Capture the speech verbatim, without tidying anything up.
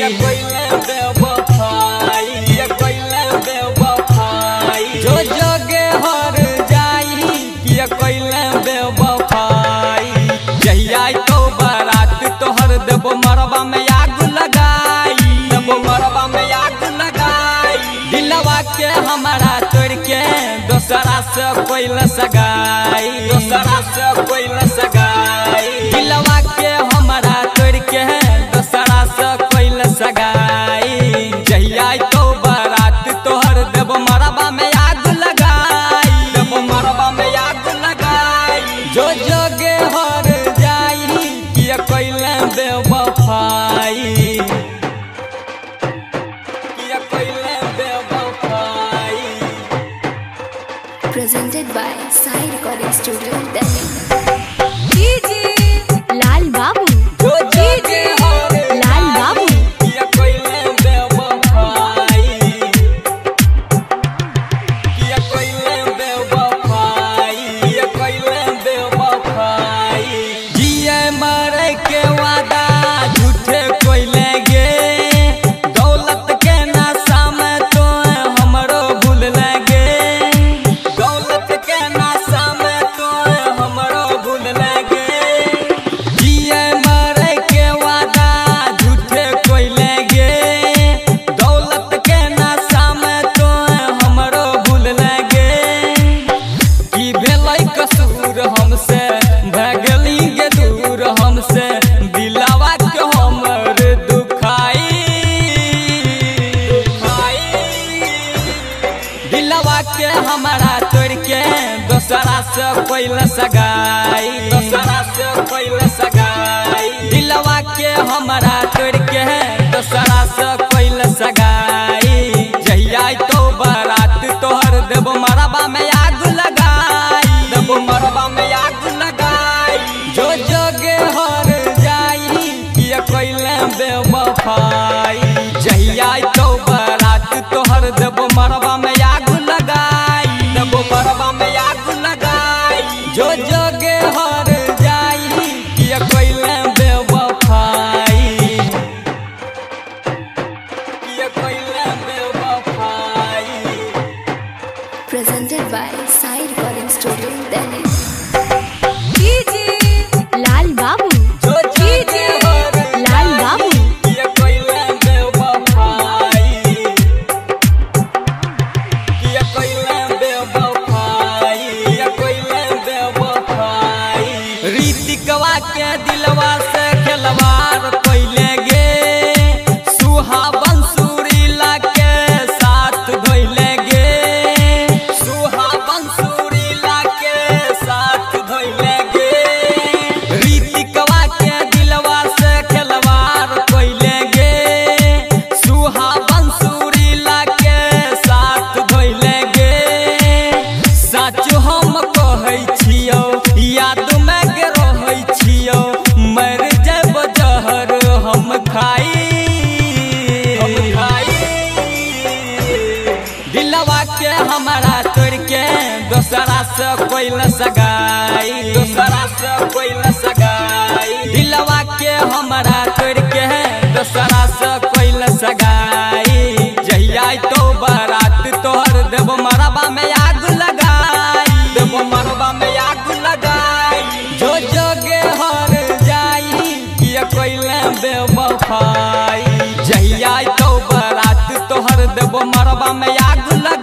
ये कोइले बेवफाई ये कोइले बेवफाई जो जगे हर जाई ये कोइले बेवफाई जहिया तो बारात तोहर देबो मरबा में आग लगाई देबो मरबा में आग लगाई दिलवा के हमारा तोड़ के दोसरा से कोइले सगाई दोसरा से कोइले सगाई दिलवा के हमारा तोड़ के दोसरा से कोइले सगाई जहिया तो बारात तोहर देबो मरबा में आग लगाई देबो मरबा में आग लगाई जो जगे हर जाई ये कोइले बेवफाई ये कोइले बेवफाई Presented by Sai Recording Studio, Delhi. लाल बाबू जो जगे हर लाल बाबू ये कोइले बेवफाई ये कोइले बेवफाई ये कोइले बेवफाई जिए मरे के वादा झूठे कोइले गे दौलत के नशा में तो हमरो भूल लगे दौलत के नशा में तो हमरो भूल लगे जिए मरे के वादा झूठे कोइले गे दौलत के नशा में तो हमरो भूल लगे की भेलै कसूर हमसे भगली गे दूर हमसे दिलावा के हमर दुखाई दुखाई दिलवा के हमारा तोड़ के दोसरा से कोइले सगाई दोसरा से कोइले सगाई दिलवा के हमारा तोड़ के दोसरा से कोइले सगाई जहिया तो बारात तोहर देबो मरबा में आग लगाई देबो मरबा में आग लगाई जो जगे हर जाई ये कोइले बेवफाई जहिया तो बारात तोहर देबो मरबा में आग लगाई देबो मरबा में आग लगाई जो जगे हर जाई ये कोइले बेवफाई ये कोइले बेवफाई Presented by Sai Recording Studio, Delhi. लाल बाबू जो जगे हर लाल बाबू ये कोइले बेवफाई ये कोइले बेवफाई ये कोइले बेवफाई रीतिकवा के दिलवा से खिलवाड़ कोइले गे सुहावन सुरीला के साथ धोइले गे सुहावन सुरीला के साथ धोइले गे रीतिकवा के दिलवा से खिलवाड़ कोइले गे सुहावन सुरीला के साथ धोइले गे सच हम कहै छियौ याद में गे रहै छियौ मर जब जहर हम खाई हम खाई दिलवा के हमारा तोड़ के दोसरा से कोइले सगाई दोसरा से कोइले सगाई दिलवा के हमारा तोड़ के दोसरा से कोइले सगाई जहिया तो बारात तोहर देबो मरबा में आग लगाई देबो मरबा में आग लगाई जो जगे हर जाई ये कोइले बेवफाई जहिया तो बारात तोहर देबो मरबा में आग लगाई